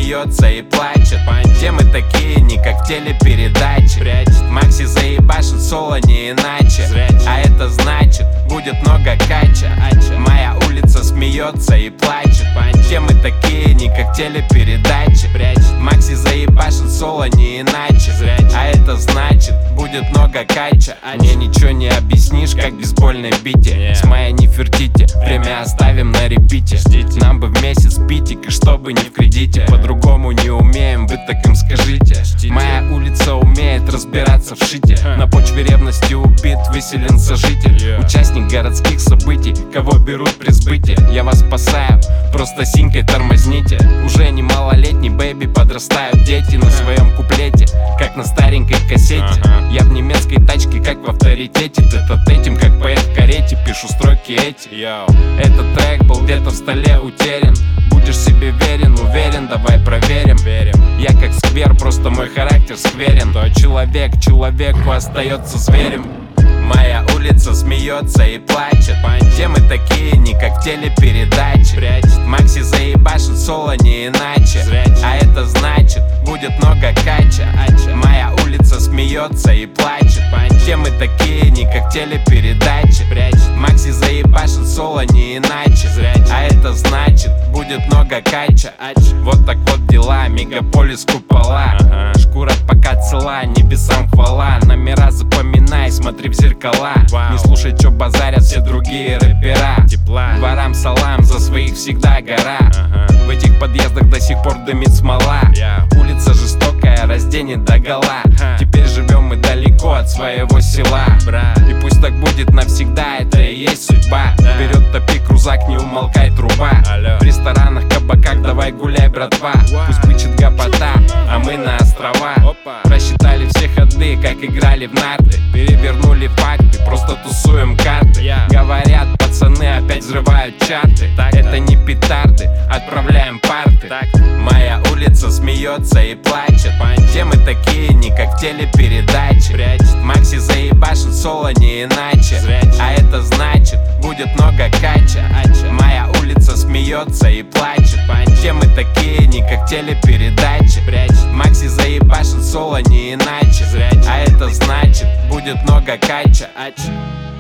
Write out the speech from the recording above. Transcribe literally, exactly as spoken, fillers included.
смеется и плачет. Все мы такие, не как в телепередаче. Макси заебашит соло не иначе. А это значит, будет много кача. Моя улица смеется и плачет. Все мы такие, не как в телепередаче. Макси заебашит соло не иначе. А это значит, будет много кача. Мне ничего не объяснишь, как в бейсбольной бите. С моей не фертите, время оставим на репите. Нам бы в месяц питик, и чтобы не в кредите. По-другому не умеем, вы так им скажите. Моя улица умеет разбираться в шите. На почве ревности убит выселен сожитель. Участник городских событий, кого берут при сбытии. Я вас спасаю, просто синькой тормозните. Уже не малолетний бэйби, подрастают дети на своем куплете, как на старенькой кассете. Я в немецкой тачке, как в авторитете. Тет-а этим, как поэт в карете, пишу строки эти. Этот трек был где-то в столе утерян. Будешь себе верен, уверен, давай проверим. Я как сквер, просто мой характер скверен. То человек человеку остается зверем. Моя улица смеется и плачет. Все мы такие, не как в телепередаче. Макси заебашит соло не иначе. А это значит, будет много кача. Моя улица смеется и плачет. Все мы такие, не как в телепередаче. Макси заебашит соло не иначе. А это значит, будет много кача. Вот так вот дела, мегаполис купола. Шкура пока цела, небесам хвала. Номера запоминай, смотри в зеркала. Не слушай, чё базарят все другие рэпера. Ворам салам, за своих всегда гора. В этих подъездах до сих пор дымит смола. Улица жестокая, разденет догола. Теперь живем мы далеко от своего села. И пусть так будет навсегда, это и есть судьба. Вперед топи крузак, не умолкай труба. В ресторанах, кабаках, давай гуляй, братва. Пусть бычит гопота, а мы на острова. Просчитали все ходы, как играли в нарты. Перевернули факты, просто тусуем карты. Говорят, пацаны опять взрывают чарты. Это не петарды, отправляем парты. Моя улица смеется и плачет. Все мы такие, не как в телепередаче. Макси заебашит соло не иначе. А это значит, будет много кача. Моя улица смеется и плачет. Все мы такие, не как в телепередаче. Макси заебашит соло не иначе. А это значит, будет много кача.